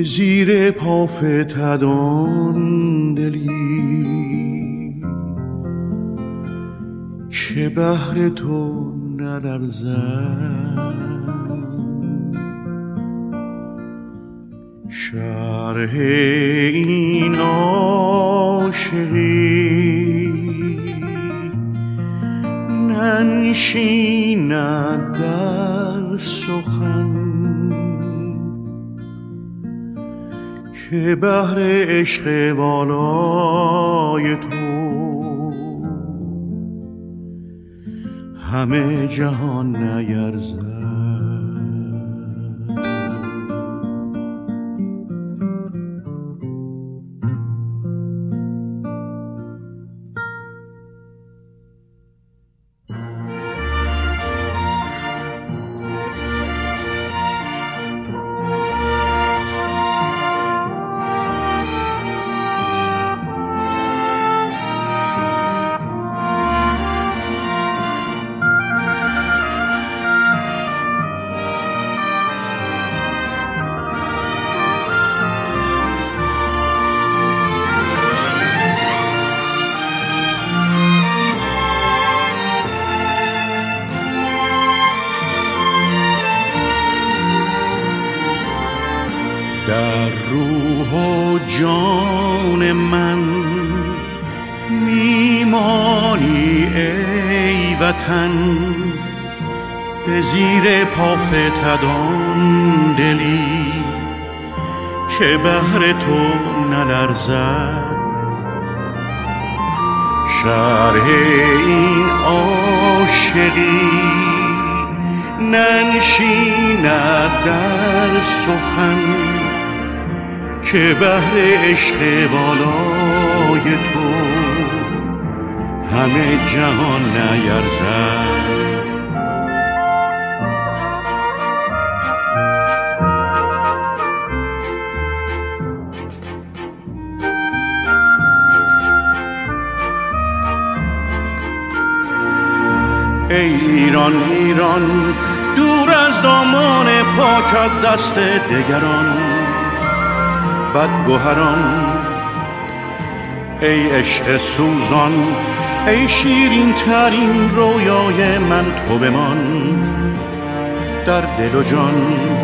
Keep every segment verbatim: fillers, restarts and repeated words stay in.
زیر پا فتدان دلی که بهر تو نلرزد. شرح این عاشقی ننشیند در سخن که بهر عشق والای تو همه جهان نیرزد. در روح و جان من میمانی ای وطن، به زیر پا فتدان دلی که بهر تو نلرزد. شرح این عاشقی ننشیند در سخن که بهر عشق والای تو همه جهان نیرزد. ای ایران ایران دور از دامان پاکت دست دگران بدگوهران، ای عشق سوزان ای شیرین ترین رویای من تو بمان در دل و جان.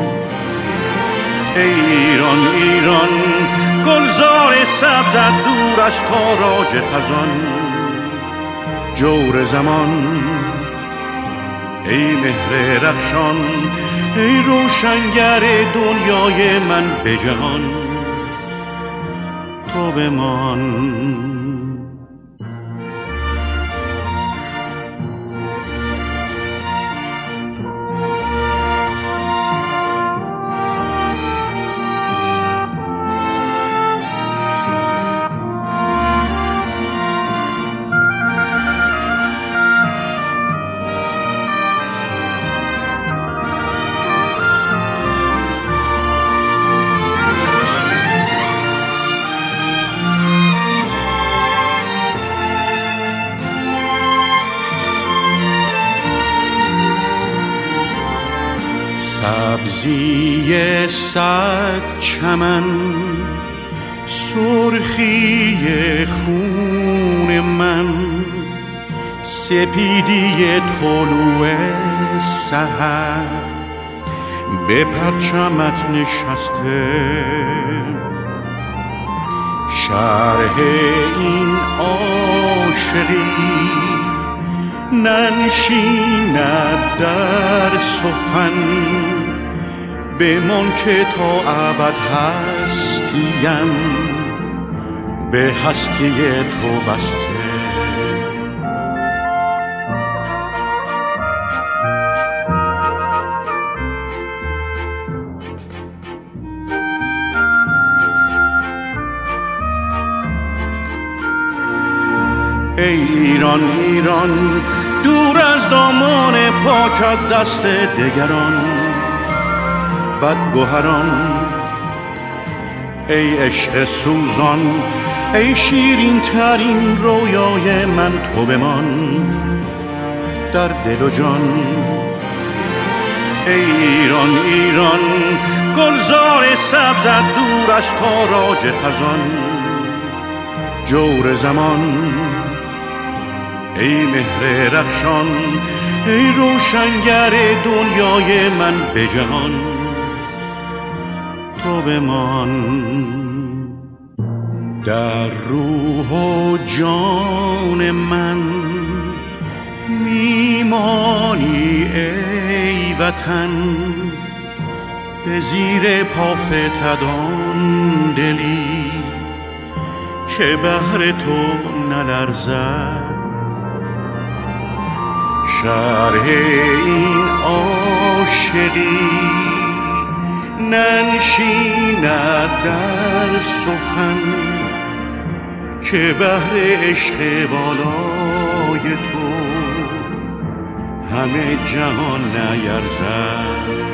ای ایران ایران گلزار سبزت دور از تاراج خزان جور زمان، ای مهر رخشان ای روشنگر دنیای من به جهان تو بمان. سبزی صد چمن سرخی خون من، سپیدی طلوع سحر به پرچمت نشسته. شرح این عاشقی ننشیند در سخن بمان که تا ابد هستیم به هستی تو بسته. ای ایران ایران دور از دامان پاکت دست دگران بدگوهران، ای عشق سوزان ای شیرین ترین رویای من تو بمان در دل و جان. ای ایران ایران گلزار سبزت دور از تاراج خزان. جور زمان ای مهر رخشان، ای روشنگر دنیای من به جهان. تو بمان در روح و جان من، میمانی ای وطن به زیر پا فتدان دلی که بهر تو نلرزد. شرح این عاشقی ننشیند در سخن که بهر عشق بالای تو همه جهان نیرزد.